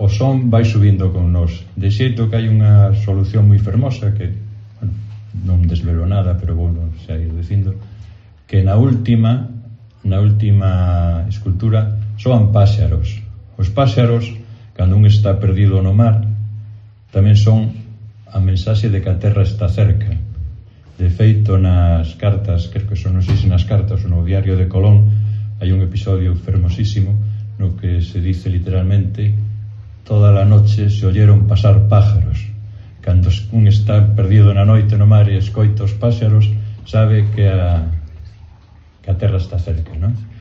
o son vai subindo con nós, de xeito que hai unha solución moi fermosa que, bueno, non desvelo nada, pero bueno, xa ir dicindo que na última escultura soan páxaros. Os páxaros, cando un está perdido no mar, tamén son a mensaxe de que a terra está cerca. De feito, nas cartas, creo que son, non sei se nas cartas ou no diario de Colón, hai un episodio fermosísimo no que se dice literalmente: toda la noche se oyeron pasar pájaros. Cando un está perdido na noite no mar e escoita os páxaros, sabe que a terra está cerca, non?